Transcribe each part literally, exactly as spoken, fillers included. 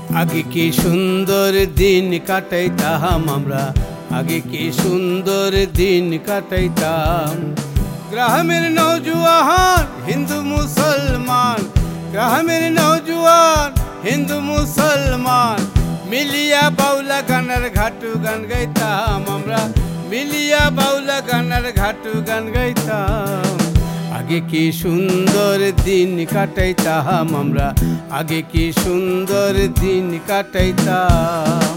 আগে কি সুন্দর দিন কাটাইতাম আমরা, আগে কি সুন্দর দিন কাটাইতাম। গ্রামের নওজোয়ান হিন্দু মুসলমান, গ্রামের নওজোয়ান হিন্দু মুসলমান মিলিয়া বাউলা গানের ঘাটু গান গাইতাম আমরা, মিলিয়া বাউলা গানের ঘাটু গান গাইতাম। আগে কি সুন্দর দিন কাটাইতাম আমরা, আগে কি সুন্দর দিন কাটাইতাম।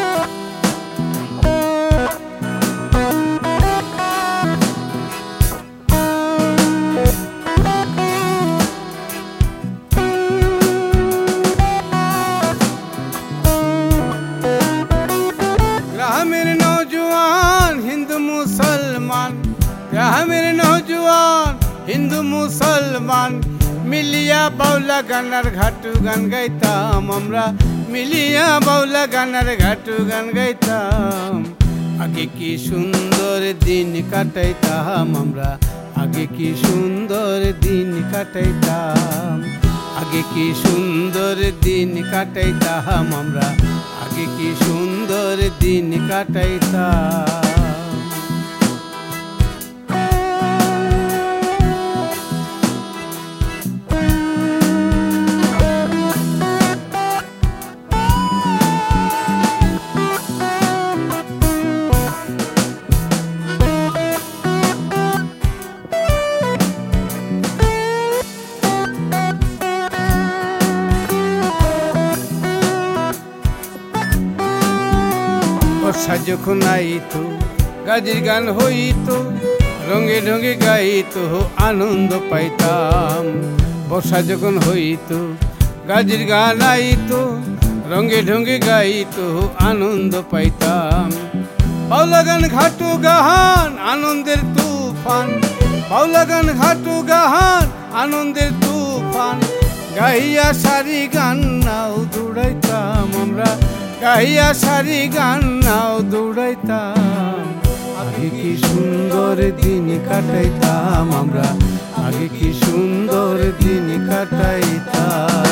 গ্রামের নওজোয়ান হিন্দু মুসলমান, গ্রামের নওজোয়ান হিন্দু মুসলমান মিলিয়া বাউলা গানার ঘাটু গান গাইতাম আমরা, মিলিয়া বাউলা গানার ঘাটু গান গাইতাম। আগে কি সুন্দর দিন কাটাইতাম আমরা, আগে কি সুন্দর দিন কাটাইতাম। আগে কি সুন্দর দিন কাটাইতাম আমরা, আগে কি সুন্দর দিন কাটাইতাম। বর্ষা যখন আইতো গাজির গান হইতো, রঙে ঢঙে গাইতো আনন্দ পাইতাম। বর্ষা যখন হইতো গাজির গান আইতো, রঙে ঢঙে গাইতো আনন্দ পাইতাম। বাউলা গান ঘাটু গাহান আনন্দের তুফান, বাউলা গান ঘাটু গাহান আনন্দের তুফান গাইয়া সারি গান নাও দৌড়াইতাম আমরা, গাইয়া সারি গান নাও দৌড়াইতাম। আগে কি সুন্দর দিন কাটাইতাম আমরা, আগে কি সুন্দর দিন কাটাইতাম।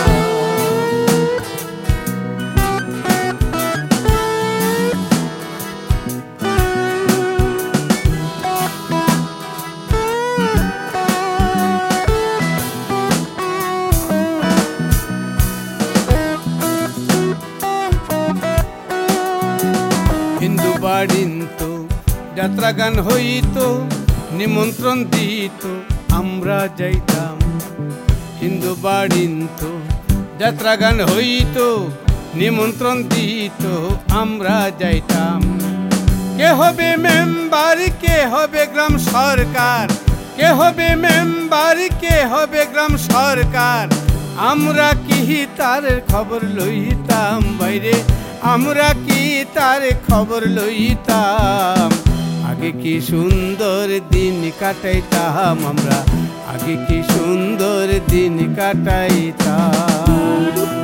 হিন্দু বাড়িতো যাত্রা গান হইতো, নিমন্ত্রণ দিত আমরা যাইতাম। হিন্দু বাড়িতো যাত্রা গান হইতো, নিমন্ত্রণ দিত আমরা যাইতাম। কে হবে মেম্বার, কে হবে গ্রাম সরকার, কে হবে মেম্বার, কে হবে গ্রাম সরকার আমরা কি তার খবর লইতাম বাইরে, আমরা কি তার খবর লইতাম। আগে কি সুন্দর দিন কাটাইতাম আমরা, আগে কি সুন্দর দিন কাটাইতাম।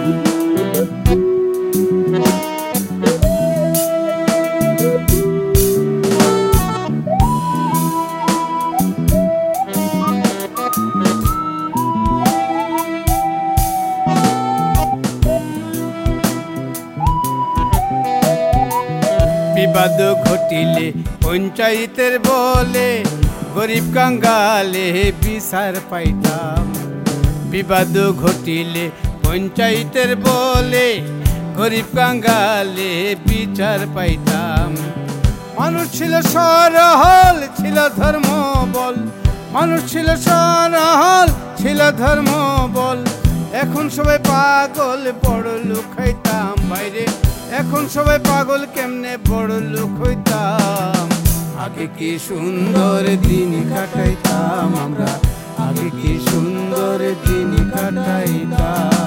বিবাদ ঘটিলে পঞ্চায়েতের বলে গরিব কাঙ্গালে বিচার পাইতাম। বিবাদ ঘটিলে পঞ্চায়েতের বলে গরিব কাঙ্গালে বিচার পাইতাম। মানুষ ছিল সরহল ছিল ধর্ম বল, মানুষ ছিল সরহল ছিল ধর্ম বল এখন সবাই পাগল বড় লোক হইতাম বাইরে, এখন সবাই পাগল কেমনে বড় লোক হইতাম। আগে কি সুন্দর দিন কাটাইতাম আমরা, আগে কি সুন্দর দিন কাটাইতাম।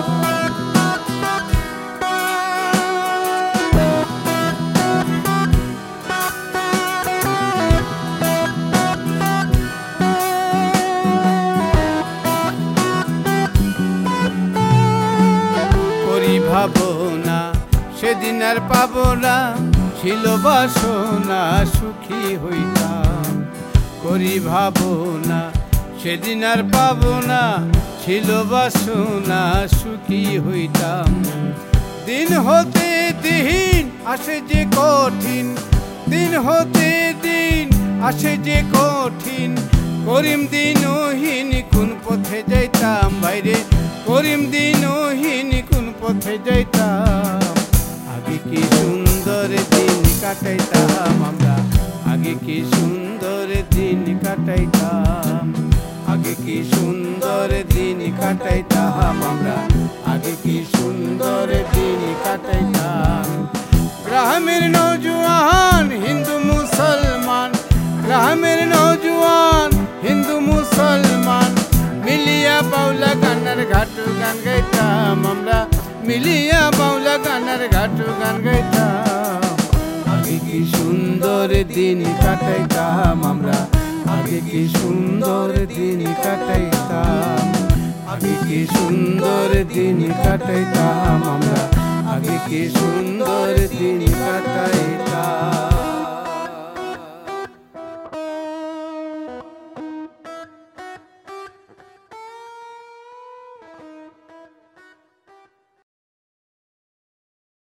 করি ভাবনা সেদিন আর পাবো না, ছিল বাসনা সুখী হইতাম। করি ভাবনা সেদিন আর পাবো না, ছিল বাসনা সুখী হইতাম। দিন হতে দিন আসে যে কঠিন, দিন হতে দিন আসে যে কঠিন। করিম দিনহীন কোন পথে যাইতাম বাইরে, করিম দিনহীন কোন পথে যাইতাম। আগে কি সুন্দর দিন কাটাইতাম আমরা, আগে কি সুন্দর দিন কাটাইতাম, আগে কি সুন্দর দিন কাটাইতাম আমরা, আগে কি সুন্দর দিন কাটাইতাম। গ্রামের নওজোয়ান হিন্দু মুসলমান, গ্রামের নওজোয়ান হিন্দু মুসলমান মিলিয়া বাউলা গানের ঘাটু গান গাইতাম আমরা, মিলিয়া বাউলা গানের ঘাটু গান গাইতাম। আগে কি সুন্দর দিন কাটাইতাম আমরা, আগে কি সুন্দর দিন কাটাইতাম, আগে কি সুন্দর দিন কাটাইতাম আমরা, আগে কি সুন্দর দিন কাটাইতাম।